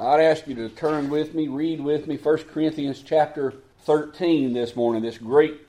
I'd ask you to turn with me, read with me 1 Corinthians chapter 13 this morning, this great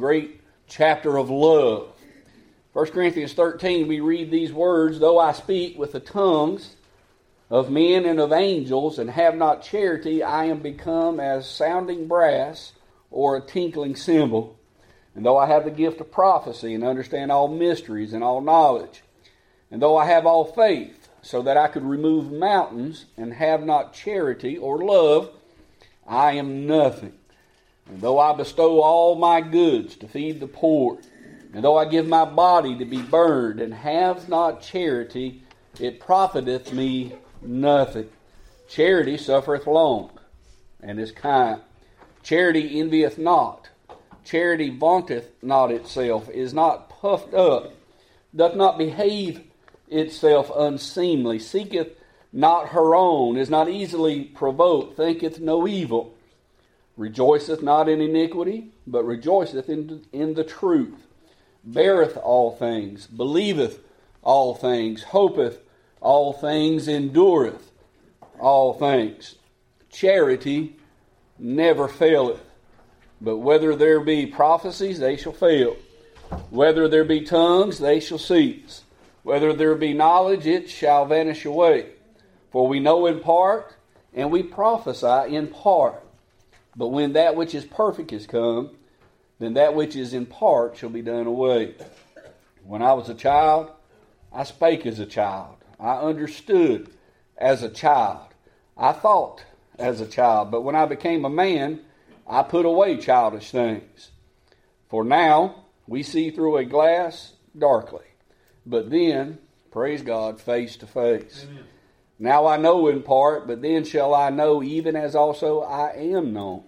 chapter of love. 1 Corinthians 13, we read these words, "Though I speak with the tongues of men and of angels, and have not charity, I am become as sounding brass or a tinkling cymbal. And though I have the gift of prophecy and understand all mysteries and all knowledge, and though I have all faith, so that I could remove mountains, and have not charity or love, I am nothing. And though I bestow all my goods to feed the poor, and though I give my body to be burned, and have not charity, it profiteth me nothing. Charity suffereth long, and is kind. Charity envieth not. Charity vaunteth not itself, is not puffed up, doth not behave itself unseemly, seeketh not her own, is not easily provoked, thinketh no evil, rejoiceth not in iniquity, but rejoiceth in the truth, beareth all things, believeth all things, hopeth all things, endureth all things. Charity never faileth, but whether there be prophecies, they shall fail. Whether there be tongues, they shall cease. Whether there be knowledge, it shall vanish away. For we know in part, and we prophesy in part. But when that which is perfect is come, then that which is in part shall be done away. When I was a child, I spake as a child. I understood as a child. I thought as a child. But when I became a man, I put away childish things. For now we see through a glass darkly. But then, praise God, face to face. Amen. Now I know in part, but then shall I know even as also I am known.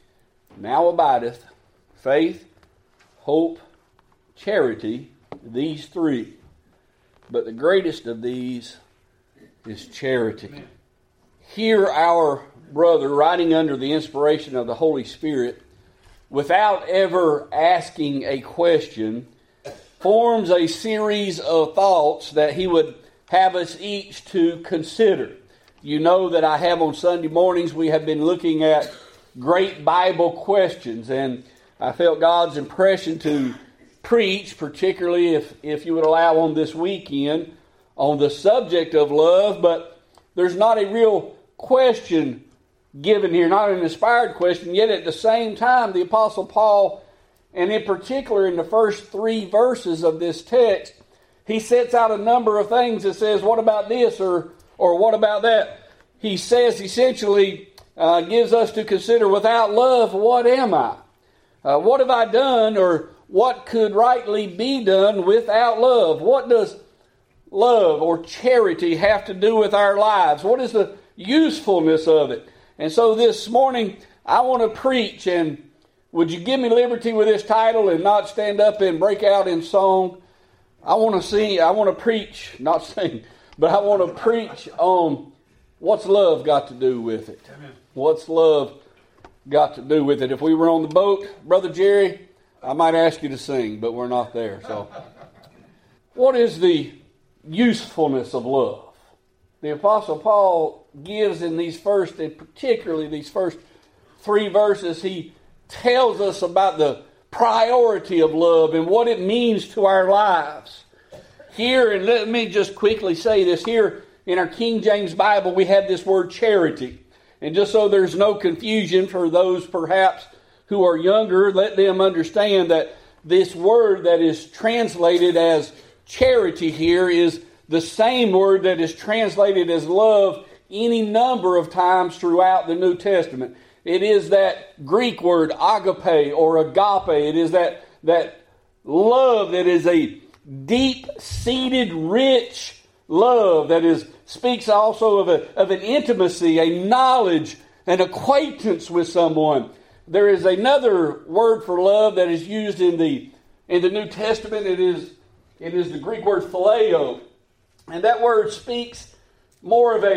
Now abideth faith, hope, charity, these three. But the greatest of these is charity." Amen. Here our brother, writing under the inspiration of the Holy Spirit, without ever asking a question, forms a series of thoughts that he would have us each to consider. You know that I have on Sunday mornings, we have been looking at great Bible questions, and I felt God's impression to preach, particularly if you would allow on this weekend, on the subject of love, but there's not a real question given here, not an inspired question, yet at the same time the Apostle Paul, and in particular in the first 3 verses of this text, he sets out a number of things that says, what about this or what about that? He says essentially, gives us to consider, without love, what am I? What have I done, or what could rightly be done without love? What does love or charity have to do with our lives? What is the usefulness of it? And so this morning I want to preach, and would you give me liberty with this title and not stand up and break out in song? I want to preach, not sing, but I want to preach on what's love got to do with it. Amen. What's love got to do with it? If we were on the boat, Brother Jerry, I might ask you to sing, but we're not there. So, what is the usefulness of love? The Apostle Paul gives in these first, and particularly these first 3 verses, he tells us about the priority of love and what it means to our lives. Here, and let me just quickly say this, here in our King James Bible we have this word charity. And just so there's no confusion for those perhaps who are younger, let them understand that this word that is translated as charity here is the same word that is translated as love any number of times throughout the New Testament. It is that Greek word agape or agape. It is that love that is a deep-seated, rich love that speaks also of an intimacy, a knowledge, an acquaintance with someone. There is another word for love that is used in the New Testament. It is the Greek word phileo, and that word speaks more of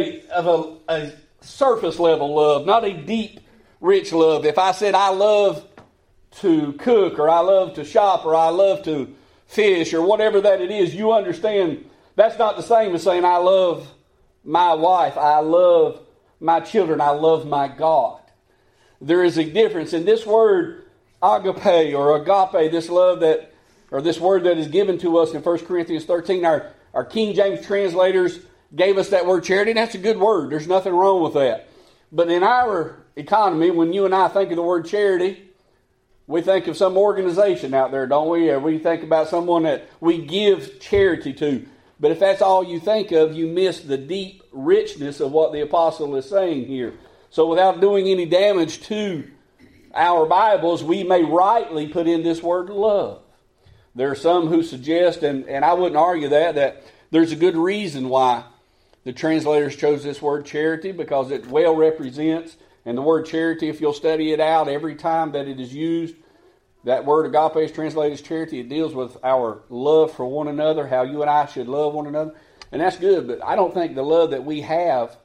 a surface level love, not a deep, rich love. If I said I love to cook, or I love to shop, or I love to fish, or whatever that it is, you understand that's not the same as saying I love my wife, I love my children. I love my God. There is a difference. In this word, agape or agape, this love that, or this word that is given to us in 1 Corinthians 13, our King James translators gave us that word charity. That's a good word. There's nothing wrong with that. But in our economy, when you and I think of the word charity, we think of some organization out there, don't we? Or we think about someone that we give charity to. But if that's all you think of, you miss the deep richness of what the apostle is saying here. So without doing any damage to our Bibles, we may rightly put in this word love. There are some who suggest, and I wouldn't argue that there's a good reason why the translators chose this word charity, because it well represents, and the word charity, if you'll study it out, every time that it is used, that word agape is translated as charity. It deals with our love for one another, how you and I should love one another. And that's good, but I don't think the love that we have,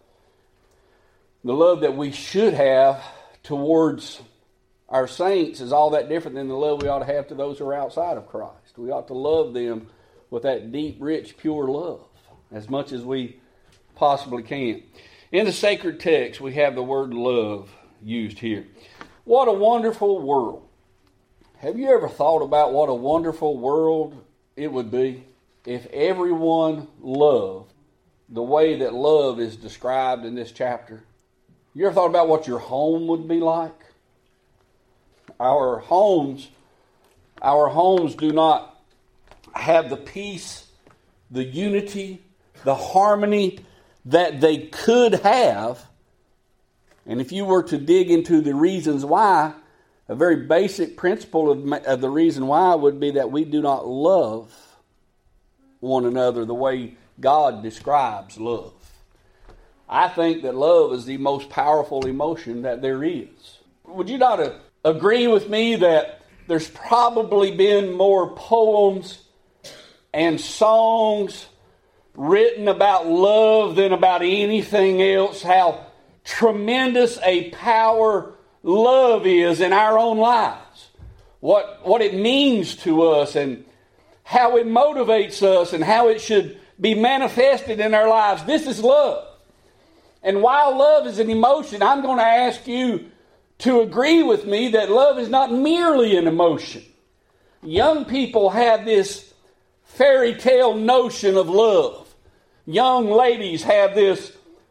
the love that we should have towards our saints is all that different than the love we ought to have to those who are outside of Christ. We ought to love them with that deep, rich, pure love as much as we possibly can. In the sacred text, we have the word love used here. What a wonderful world. Have you ever thought about what a wonderful world it would be if everyone loved the way that love is described in this chapter? You ever thought about what your home would be like? Our homes do not have the peace, the unity, the harmony that they could have. And if you were to dig into the reasons why, a very basic principle of the reason why would be that we do not love one another the way God describes love. I think that love is the most powerful emotion that there is. Would you not agree with me that there's probably been more poems and songs written about love than about anything else? How tremendous a power love is in our own lives. What it means to us and how it motivates us and how it should be manifested in our lives. This is love. And while love is an emotion, I'm going to ask you to agree with me that love is not merely an emotion. Young people have this fairy tale notion of love. Young ladies have this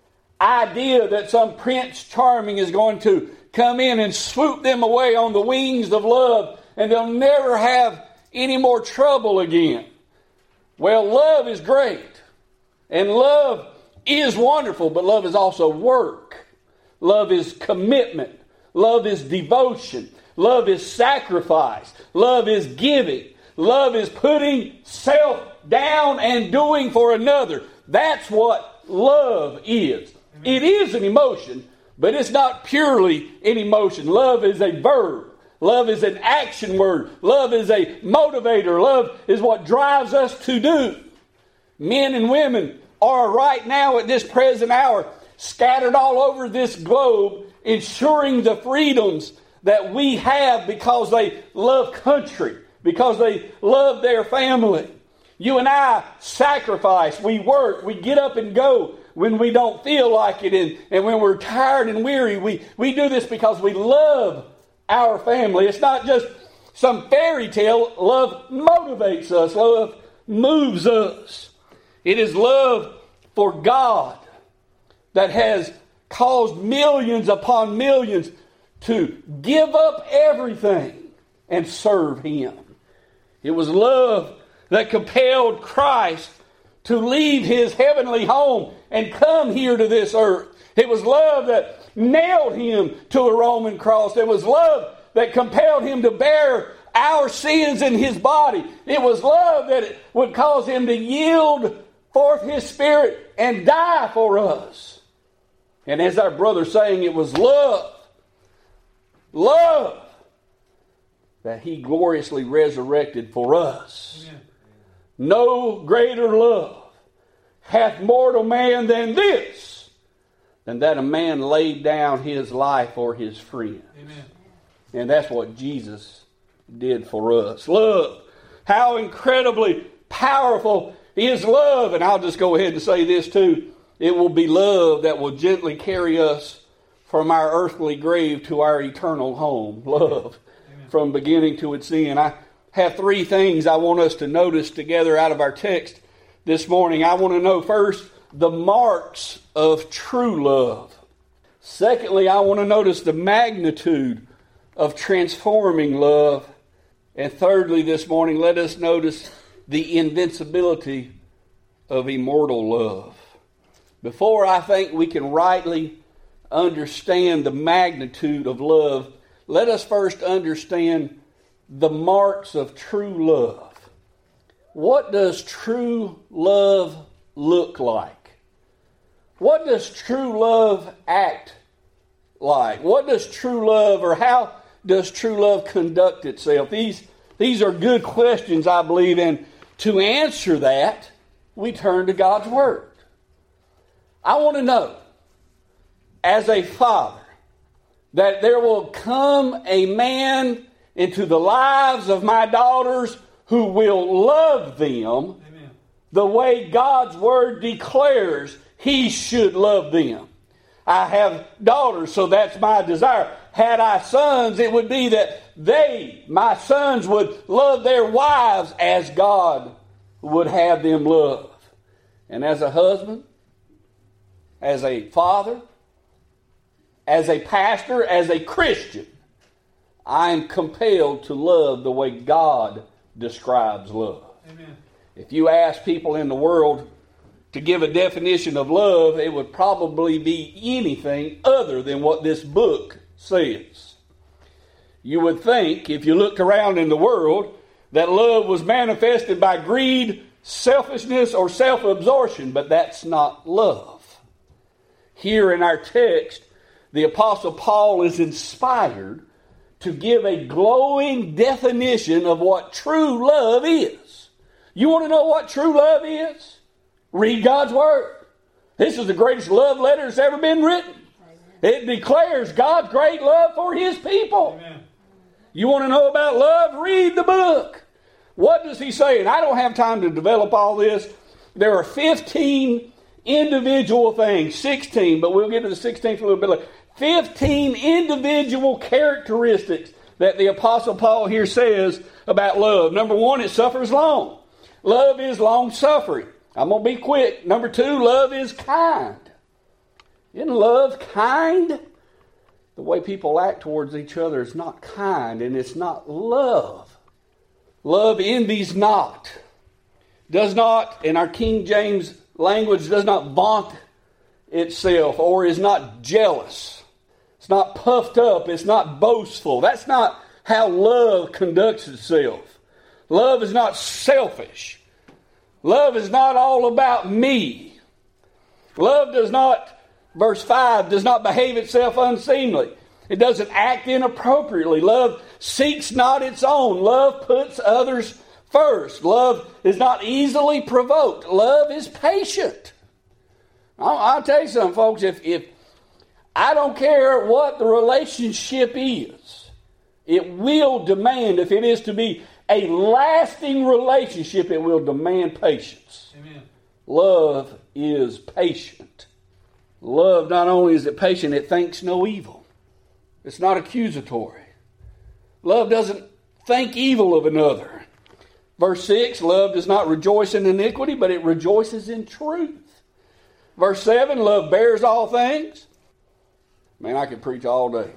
idea that some Prince Charming is going to come in and swoop them away on the wings of love and they'll never have any more trouble again. Well, love is great. And love is wonderful, but love is also work. Love is commitment. Love is devotion. Love is sacrifice. Love is giving. Love is putting self down and doing for another. That's what love is. It is an emotion, but it's not purely an emotion. Love is a verb. Love is an action word. Love is a motivator. Love is what drives us to do. Men and women are right now at this present hour scattered all over this globe, ensuring the freedoms that we have because they love country, because they love their family. You and I sacrifice, we work, we get up and go when we don't feel like it, and when we're tired and weary. We do this because we love our family. It's not just some fairy tale. Love motivates us. Love moves us. It is love for God that has caused millions upon millions to give up everything and serve Him. It was love that compelled Christ to leave His heavenly home and come here to this earth. It was love that nailed Him to a Roman cross. It was love that compelled Him to bear our sins in His body. It was love that would cause Him to yield forth His Spirit and die for us. And as our brother saying, it was love that He gloriously resurrected for us. Amen. No greater love hath mortal man than this, than that a man laid down his life for his friends. Amen. And that's what Jesus did for us. Love. How incredibly powerful is love. And I'll just go ahead and say this too. It will be love that will gently carry us from our earthly grave to our eternal home. Love. Amen. From beginning to its end. I have three things I want us to notice together out of our text this morning. I want to know first the marks of true love. Secondly, I want to notice the magnitude of transforming love. And thirdly, this morning, let us notice the invincibility of immortal love. Before I think we can rightly understand the magnitude of love, let us first understand the marks of true love. What does true love look like? What does true love act like? What does true love, or how does true love conduct itself? These are good questions, I believe, and to answer that, we turn to God's Word. I want to know, as a father, that there will come a man into the lives of my daughters who will love them. Amen. The way God's Word declares He should love them. I have daughters, so that's my desire. Had I sons, it would be that my sons, would love their wives as God would have them love. And as a husband, as a father, as a pastor, as a Christian, I am compelled to love the way God describes love. Amen. If you ask people in the world to give a definition of love, it would probably be anything other than what this book says. You would think, if you looked around in the world, that love was manifested by greed, selfishness, or self-absorption, but that's not love. Here in our text, the Apostle Paul is inspired to give a glowing definition of what true love is. You want to know what true love is? Read God's Word. This is the greatest love letter that's ever been written. It declares God's great love for His people. Amen. You want to know about love? Read the book. What does he say? And I don't have time to develop all this. There are 15 individual things, 16, but we'll get to the 16th a little bit later. 15 individual characteristics that the Apostle Paul here says about love. Number one, it suffers long. Love is long-suffering. I'm going to be quick. Number two, love is kind. Isn't love kind? The way people act towards each other is not kind, and it's not love. Love envies not. Does not, in our King James language, does not vaunt itself or is not jealous. It's not puffed up. It's not boastful. That's not how love conducts itself. Love is not selfish. Love is not all about me. Love does not, verse 5, does not behave itself unseemly. It doesn't act inappropriately. Love seeks not its own. Love puts others first. Love is not easily provoked. Love is patient. I'll tell you something, folks. If I don't care what the relationship is, it will demand, if it is to be a lasting relationship, it will demand patience. Amen. Love is patient. Love, not only is it patient, it thinks no evil. It's not accusatory. Love doesn't think evil of another. Verse 6, love does not rejoice in iniquity, but it rejoices in truth. Verse 7, love bears all things. Man, I could preach all day.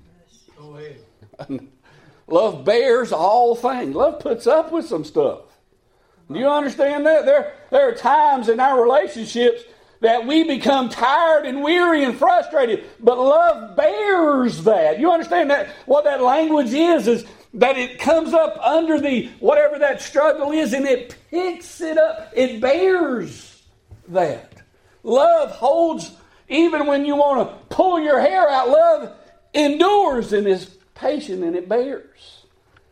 Go ahead. Love bears all things. Love puts up with some stuff. Do you understand that? There are times in our relationships that we become tired and weary and frustrated, but love bears that. You understand that? What that language is that it comes up under the whatever that struggle is, and it picks it up. It bears that. Love holds, even when you want to pull your hair out, love endures and is patient, and it bears.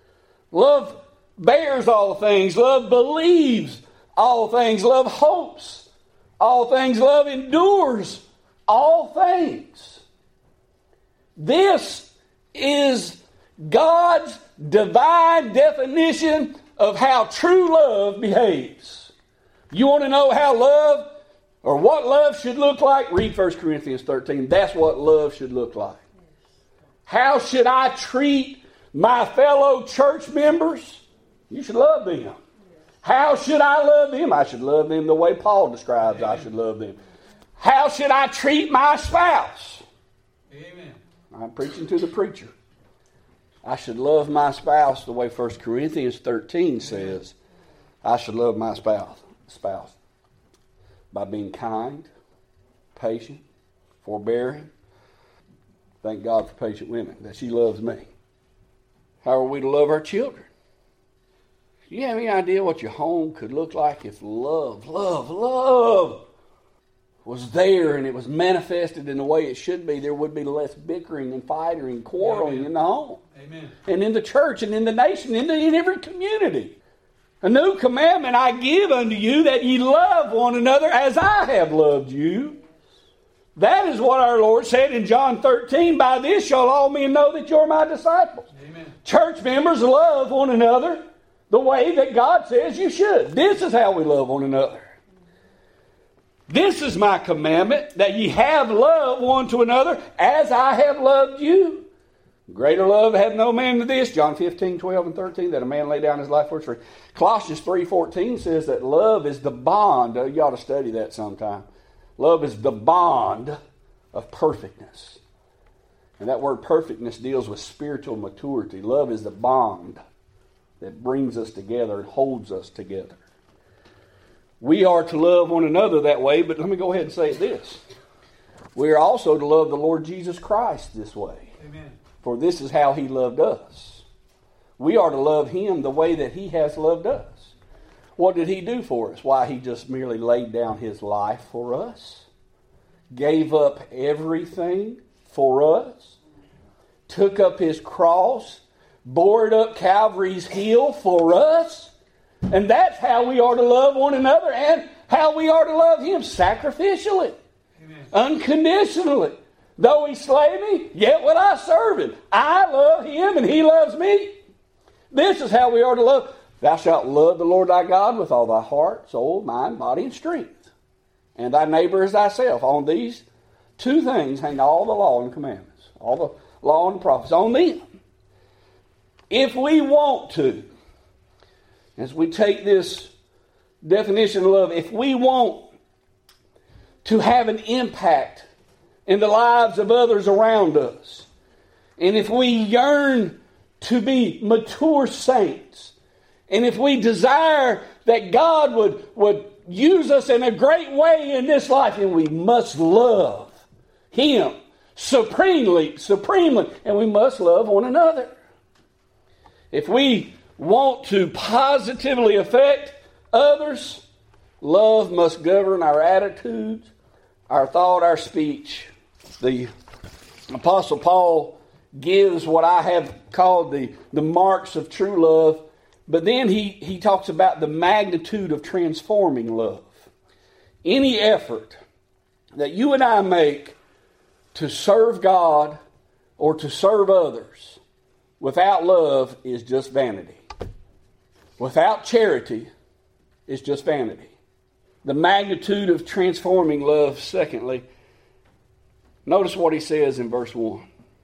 Love bears all things. Love believes all things. Love hopes all things. Love endures all things. This is God's divine definition of how true love behaves. You want to know how love Or what love should look like? Read 1 Corinthians 13. That's what love should look like. How should I treat my fellow church members? You should love them. How should I love them? I should love them the way Paul describes I should love them. How should I treat my spouse? Amen. I'm preaching to the preacher. I should love my spouse the way 1 Corinthians 13 says I should love my spouse. By being kind, patient, forbearing. Thank God for patient women, that she loves me. How are we to love our children? Do you have any idea what your home could look like if love was there and it was manifested in the way it should be? There would be less bickering and fighting and quarreling in the home. Amen. And in the church and in the nation, in every community. A new commandment I give unto you, that ye love one another as I have loved you. That is what our Lord said in John 13. By this shall all men know that you're my disciples. Amen. Church members, love one another the way that God says you should. This is how we love one another. This is my commandment, that ye have love one to another as I have loved you. Greater love hath no man than this, John 15, 12, and 13, that a man lay down his life for his friend. Colossians 3:14 says that love is the bond. You ought to study that sometime. Love is the bond of perfectness. And that word perfectness deals with spiritual maturity. Love is the bond that brings us together and holds us together. We are to love one another that way, but let me go ahead and say this. We are also to love the Lord Jesus Christ this way. Amen. For this is how He loved us. We are to love Him the way that He has loved us. What did He do for us? Why, He just merely laid down His life for us, gave up everything for us, took up His cross, bore it up Calvary's hill for us, and that's how we are to love one another and how we are to love Him, sacrificially, Amen. Unconditionally. Though He slay me, yet will I serve Him. I love Him and He loves me. This is how we are to love. Thou shalt love the Lord thy God with all thy heart, soul, mind, body, and strength. And thy neighbor as thyself. On these two things hang all the law and commandments. All the law and the prophets. On them. If we want to, as we take this definition of love, if we want to have an impact in the lives of others around us, and if we yearn to be mature saints, and if we desire that God would use us in a great way in this life, then we must love Him supremely, and we must love one another. If we want to positively affect others, love must govern our attitudes, our thought, our speech. The Apostle Paul gives what I have called the marks of true love, but then he talks about the magnitude of transforming love. Any effort that you and I make to serve God or to serve others without love is just vanity. Without charity is just vanity. The magnitude of transforming love, secondly, notice what he says in verse 1.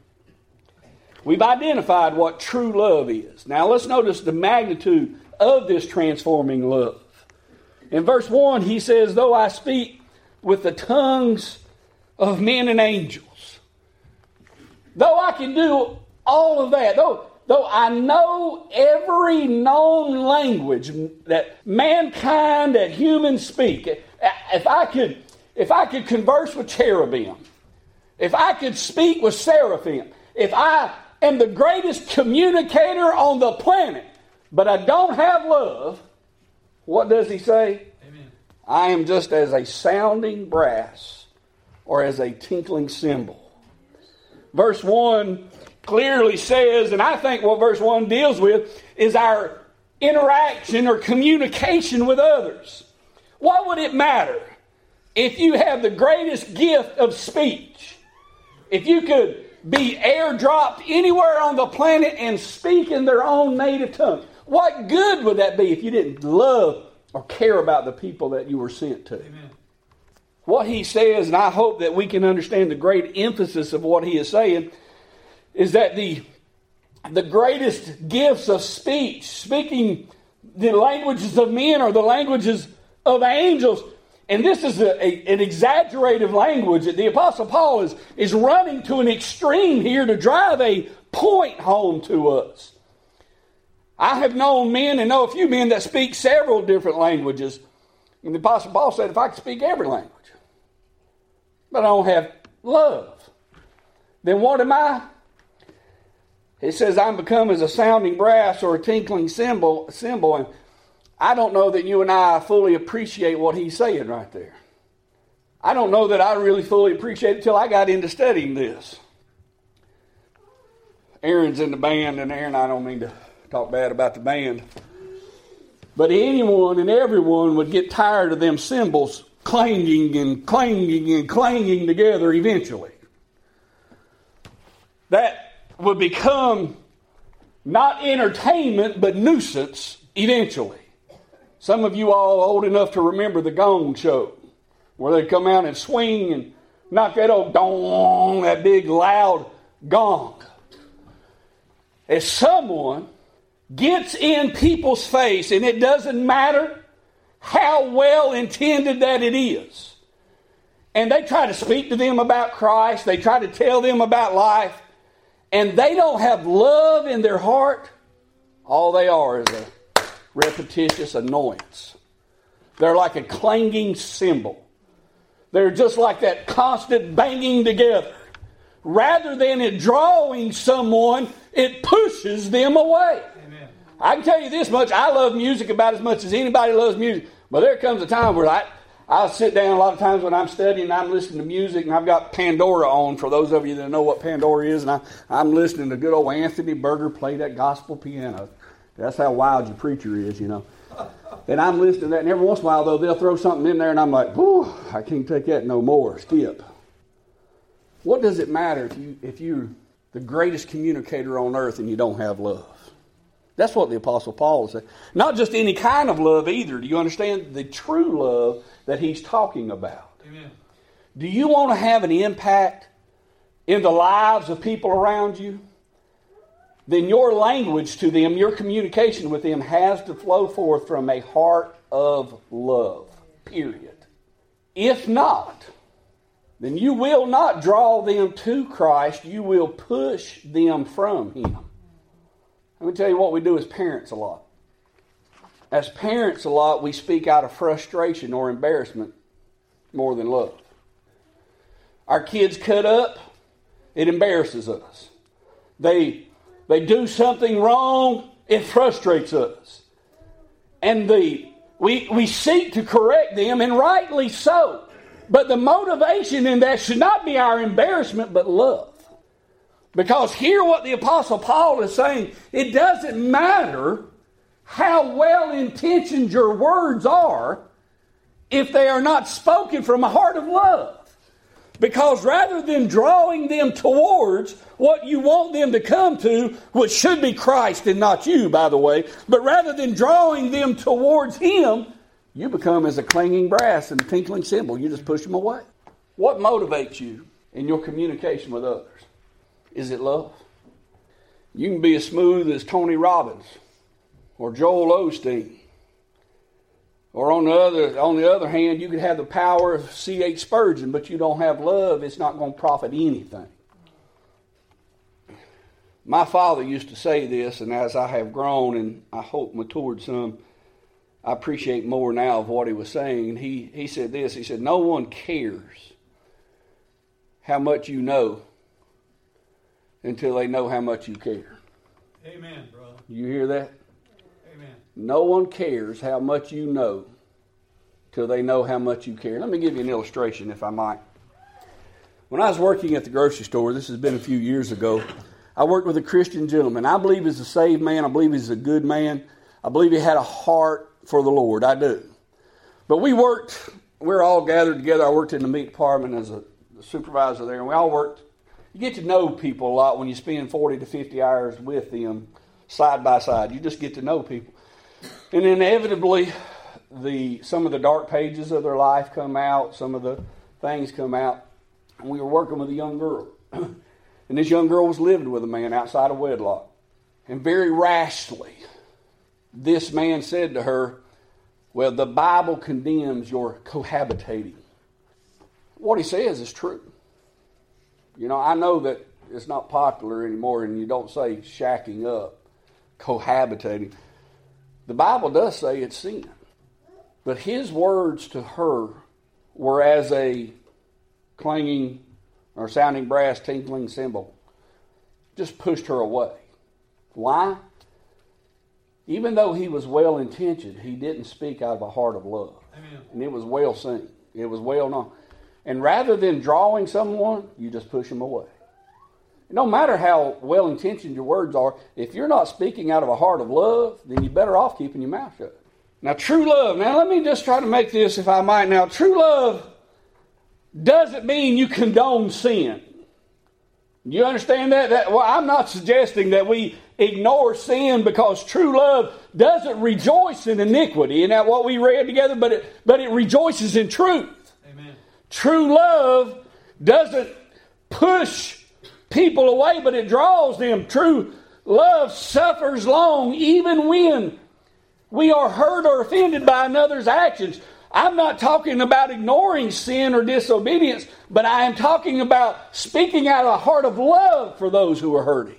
We've identified what true love is. Now let's notice the magnitude of this transforming love. In verse 1 he says, though I speak with the tongues of men and angels, though I can do all of that, though I know every known language that mankind, that humans speak, if I could converse with cherubim, if I could speak with seraphim, if I am the greatest communicator on the planet, but I don't have love, what does he say? Amen. I am just as a sounding brass or as a tinkling cymbal. Verse 1 clearly says, and I think what verse 1 deals with is our interaction or communication with others. What would it matter if you have the greatest gift of speech? If you could be airdropped anywhere on the planet and speak in their own native tongue, what good would that be if you didn't love or care about the people that you were sent to? Amen. what he says, and I hope that we can understand the great emphasis of what he is saying, is that the greatest gifts of speech, speaking the languages of men or the languages of angels, and this is an exaggerated language that the Apostle Paul is running to an extreme here to drive a point home to us. I have known men and know a few men that speak several different languages. And the Apostle Paul said, if I could speak every language, but I don't have love, then what am I? It says I'm become as a sounding brass or a tinkling cymbal, and I don't know that you and I fully appreciate what he's saying right there. I don't know that I really fully appreciate it until I got into studying this. Aaron's in the band, and Aaron, I don't mean to talk bad about the band, but anyone and everyone would get tired of them cymbals clanging and clanging and clanging together eventually. That would become not entertainment, but nuisance eventually. Some of you all old enough to remember the Gong Show, where they'd come out and swing and knock that old dong, that big loud gong. As someone gets in people's face, and it doesn't matter how well intended that it is, and they try to speak to them about Christ, they try to tell them about life, and they don't have love in their heart, all they are is a repetitious annoyance. They're like a clanging cymbal. They're just like that constant banging together. Rather than it drawing someone, it pushes them away. Amen. I can tell you this much, I love music about as much as anybody loves music. But there comes a time where I'll sit down a lot of times when I'm studying and I'm listening to music, and I've got Pandora on, for those of you that know what Pandora is, and I'm listening to good old Anthony Berger play that gospel piano. That's how wild your preacher is, you know. And I'm listening to that, and every once in a while, though, they'll throw something in there, and I'm like, whew, I can't take that no more. Skip. What does it matter if you're the greatest communicator on earth and you don't have love? That's what the Apostle Paul is saying. Not just any kind of love either. Do you understand the true love that he's talking about? Amen. Do you want to have an impact in the lives of people around you? Then your language to them, your communication with them has to flow forth from a heart of love. Period. If not, then you will not draw them to Christ. You will push them from Him. Let me tell you what we do as parents a lot. As parents a lot, we speak out of frustration or embarrassment more than love. Our kids cut up, it embarrasses us. They do something wrong, it frustrates us. And we seek to correct them, and rightly so. But the motivation in that should not be our embarrassment, but love. Because hear what the Apostle Paul is saying. It doesn't matter how well-intentioned your words are if they are not spoken from a heart of love. Because rather than drawing them towards what you want them to come to, which should be Christ and not you, by the way, but rather than drawing them towards Him, you become as a clanging brass and a tinkling cymbal. You just push them away. What motivates you in your communication with others? Is it love? You can be as smooth as Tony Robbins or Joel Osteen. Or on the other hand, you could have the power of C.H. Spurgeon, but you don't have love, it's not going to profit anything. My father used to say this, and as I have grown and I hope matured some, I appreciate more now of what he was saying. And he said this, he said, no one cares how much you know until they know how much you care. Amen, brother. You hear that? Amen. No one cares how much you know till they know how much you care. Let me give you an illustration, if I might. When I was working at the grocery store, this has been a few years ago, I worked with a Christian gentleman. I believe he's a saved man. I believe he's a good man. I believe he had a heart for the Lord. I do. But we're all gathered together. I worked in the meat department as a supervisor there, and we all worked. You get to know people a lot when you spend 40 to 50 hours with them side by side. You just get to know people. And inevitably, some of the dark pages of their life come out. Some of the things come out, and we were working with a young girl. And this young girl was living with a man outside of wedlock. And very rashly, this man said to her, well, the Bible condemns your cohabitating. What he says is true. You know, I know that it's not popular anymore, and you don't say shacking up, cohabitating. The Bible does say it's sin. But his words to her were as a clanging or sounding brass, tinkling cymbal. Just pushed her away. Why? Even though he was well-intentioned, he didn't speak out of a heart of love. Amen. And it was well seen. It was well known. And rather than drawing someone, you just push them away. No matter how well-intentioned your words are, if you're not speaking out of a heart of love, then you're better off keeping your mouth shut. Now, true love. Now, let me just try to make this, if I might. Now, true love doesn't mean you condone sin. You understand that? Well, I'm not suggesting that we ignore sin, because true love doesn't rejoice in iniquity. Isn't that what we read together? But it rejoices in truth. Amen. True love doesn't push people away, but it draws them. True love suffers long, even when we are hurt or offended by another's actions. I'm not talking about ignoring sin or disobedience, but I am talking about speaking out of a heart of love for those who are hurting.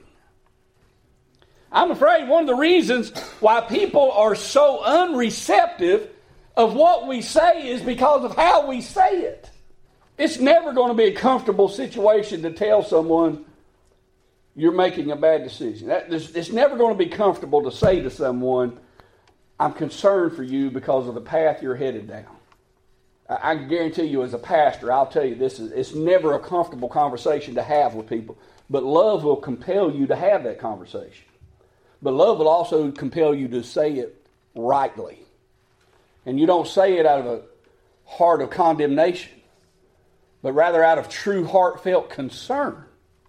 I'm afraid one of the reasons why people are so unreceptive of what we say is because of how we say it. It's never going to be a comfortable situation to tell someone you're making a bad decision. It's never going to be comfortable to say to someone, I'm concerned for you because of the path you're headed down. I can guarantee you, as a pastor, I'll tell you it's never a comfortable conversation to have with people. But love will compel you to have that conversation. But love will also compel you to say it rightly. And you don't say it out of a heart of condemnation, but rather out of true heartfelt concern.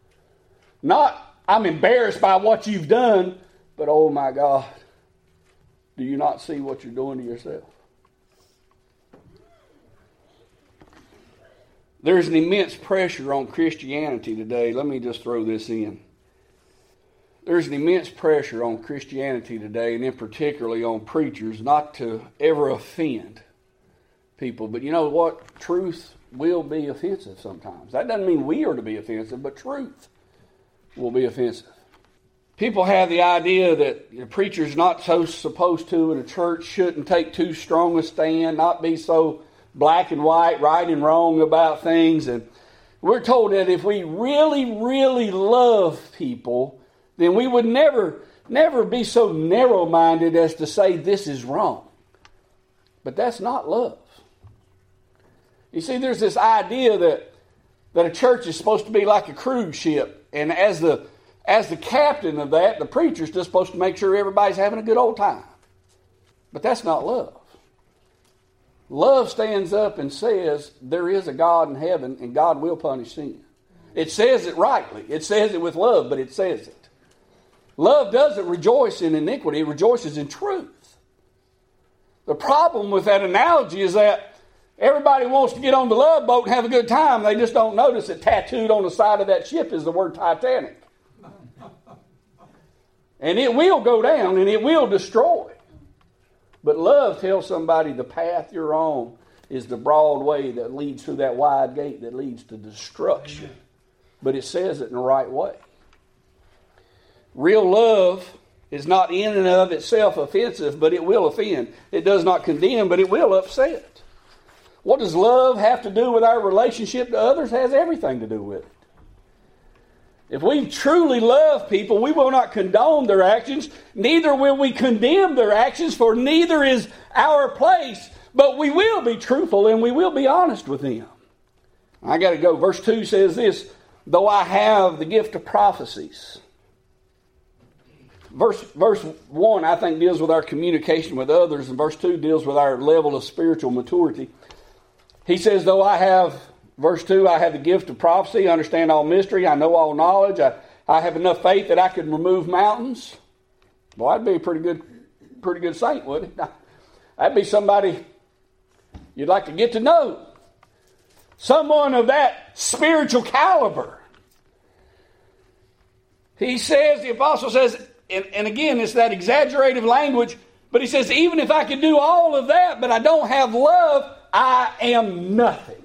Not, I'm embarrassed by what you've done, but oh my God, do you not see what you're doing to yourself? There's an immense pressure on Christianity today. Let me just throw this in. There's an immense pressure on Christianity today, and in particularly on preachers, not to ever offend people. But you know what? Truth will be offensive sometimes. That doesn't mean we are to be offensive, but truth will be offensive. People have the idea that the preacher's not so supposed to, and a church shouldn't take too strong a stand, not be so black and white, right and wrong about things. And we're told that if we really, really love people, then we would never be so narrow-minded as to say this is wrong. But that's not love. You see, there's this idea that a church is supposed to be like a cruise ship, and as the captain of that, the preacher's just supposed to make sure everybody's having a good old time. But that's not love. Love stands up and says there is a God in heaven, and God will punish sin. It says it rightly. It says it with love, but it says it. Love doesn't rejoice in iniquity. It rejoices in truth. The problem with that analogy is that everybody wants to get on the love boat and have a good time. They just don't notice that tattooed on the side of that ship is the word Titanic. And it will go down and it will destroy. But love tells somebody the path you're on is the broad way that leads through that wide gate that leads to destruction. Amen. But it says it in the right way. Real love is not in and of itself offensive, but it will offend. It does not condemn, but it will upset. What does love have to do with our relationship to others? It has everything to do with it. If we truly love people, we will not condone their actions, neither will we condemn their actions, for neither is our place, but we will be truthful and we will be honest with them. I got to go. Verse 2 says this, though I have the gift of prophecies. Verse 1, I think, deals with our communication with others, and verse 2 deals with our level of spiritual maturity. He says, though I have, verse 2, I have the gift of prophecy, I understand all mystery, I know all knowledge, I have enough faith that I could remove mountains. Boy, I'd be a pretty good saint, wouldn't it? I'd be somebody you'd like to get to know. Someone of that spiritual caliber. He says, the apostle says, and again, it's that exaggerated language, but he says, even if I could do all of that, but I don't have love, I am nothing.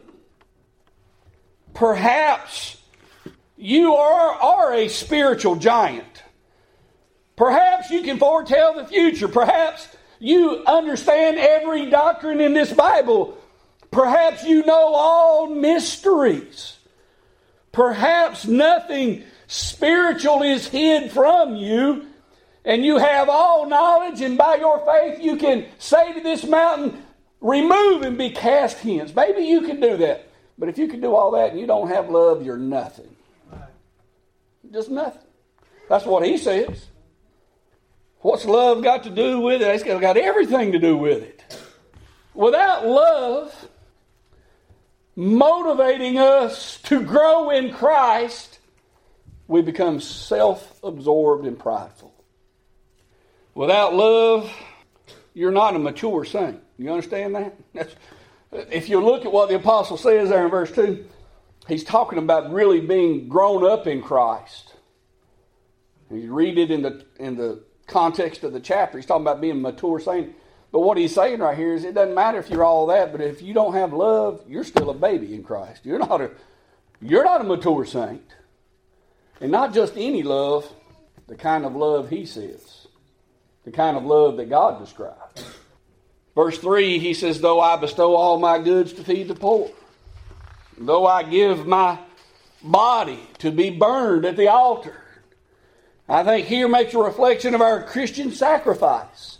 Perhaps you are a spiritual giant. Perhaps you can foretell the future. Perhaps you understand every doctrine in this Bible. Perhaps you know all mysteries. Perhaps nothing spiritual is hid from you, and you have all knowledge, and by your faith you can say to this mountain, remove and be cast hence. Maybe you can do that. But if you can do all that and you don't have love, you're nothing. Just nothing. That's what he says. What's love got to do with it? It's got everything to do with it. Without love motivating us to grow in Christ, we become self-absorbed and prideful. Without love, you're not a mature saint. You understand that? If you look at what the apostle says there in verse 2, he's talking about really being grown up in Christ. You read it in the context of the chapter. He's talking about being a mature saint. But what he's saying right here is it doesn't matter if you're all that, but if you don't have love, you're still a baby in Christ. You're not a mature saint. And not just any love, the kind of love he says. The kind of love that God describes. Verse 3, he says, though I bestow all my goods to feed the poor, though I give my body to be burned at the altar. I think here makes a reflection of our Christian sacrifice.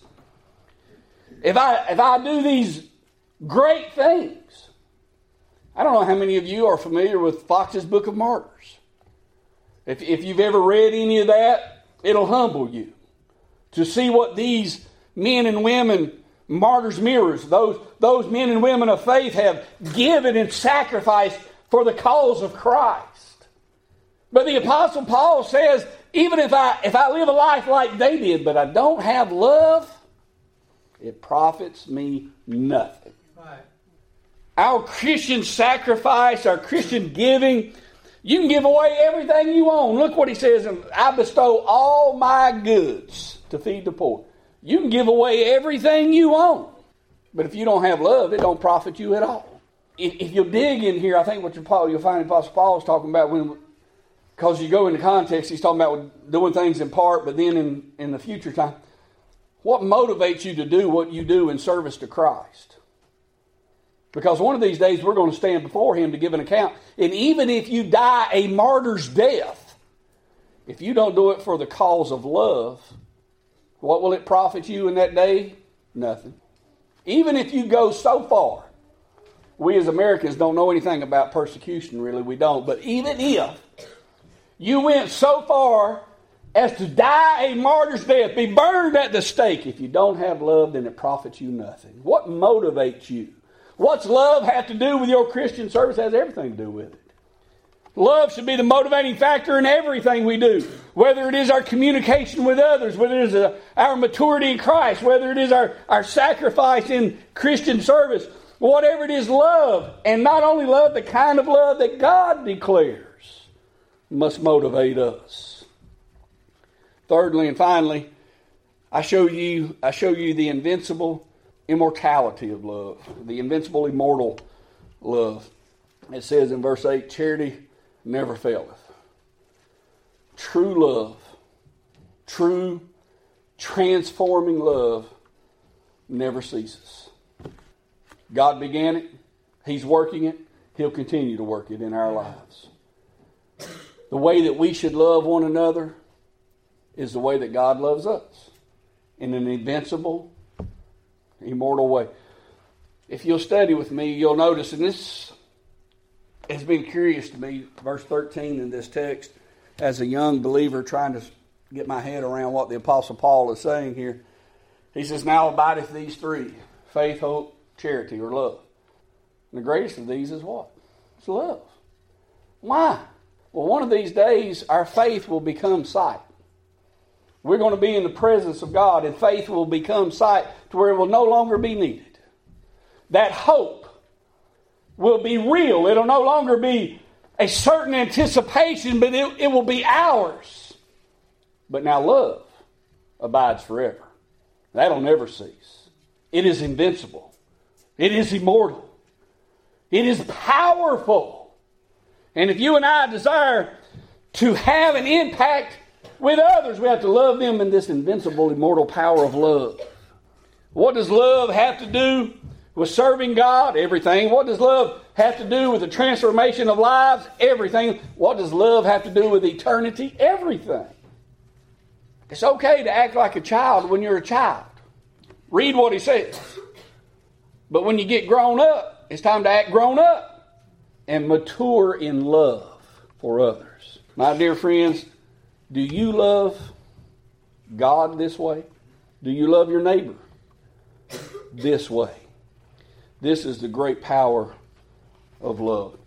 If I do these great things, I don't know how many of you are familiar with Fox's Book of Martyrs. If you've ever read any of that, it'll humble you to see what these men and women, martyrs' mirrors, those men and women of faith have given and sacrificed for the cause of Christ. But the Apostle Paul says, even if I live a life like they did, but I don't have love, it profits me nothing. Right. Our Christian sacrifice, our Christian giving, you can give away everything you own. Look what he says, I bestow all my goods to feed the poor. You can give away everything you own. But if you don't have love, it don't profit you at all. If you'll dig in here, I think what you'll find Apostle Paul is talking about because you go into context, he's talking about doing things in part, but then in the future time. What motivates you to do what you do in service to Christ? Because one of these days we're going to stand before him to give an account. And even if you die a martyr's death, if you don't do it for the cause of love, what will it profit you in that day? Nothing. Even if you go so far, we as Americans don't know anything about persecution, really, we don't. But even if you went so far as to die a martyr's death, be burned at the stake, if you don't have love, then it profits you nothing. What motivates you? What's love have to do with your Christian service? It has everything to do with it. Love should be the motivating factor in everything we do. Whether it is our communication with others, whether it is our maturity in Christ, whether it is our sacrifice in Christian service, whatever it is, love. And not only love, the kind of love that God declares must motivate us. Thirdly and finally, I show you the invincible immortality of love. The invincible immortal love. It says in verse 8, charity never faileth. True love, true transforming love never ceases. God began it. He's working it. He'll continue to work it in our lives. The way that we should love one another is the way that God loves us. In an invincible, immortal way. If you'll study with me, you'll notice, and this has been curious to me, verse 13 in this text, as a young believer trying to get my head around what the Apostle Paul is saying here. He says, now abideth these three, faith, hope, charity, or love. And the greatest of these is what? It's love. Why? Well, one of these days, our faith will become sight. We're going to be in the presence of God, and faith will become sight to where it will no longer be needed. That hope will be real. It'll no longer be a certain anticipation, but it will be ours. But now love abides forever. That'll never cease. It is invincible. It is immortal. It is powerful. And if you and I desire to have an impact with others, we have to love them in this invincible, immortal power of love. What does love have to do with serving God? Everything. What does love have to do with the transformation of lives? Everything. What does love have to do with eternity? Everything. It's okay to act like a child when you're a child. Read what he says. But when you get grown up, it's time to act grown up and mature in love for others. My dear friends, do you love God this way? Do you love your neighbor this way? This is the great power of love.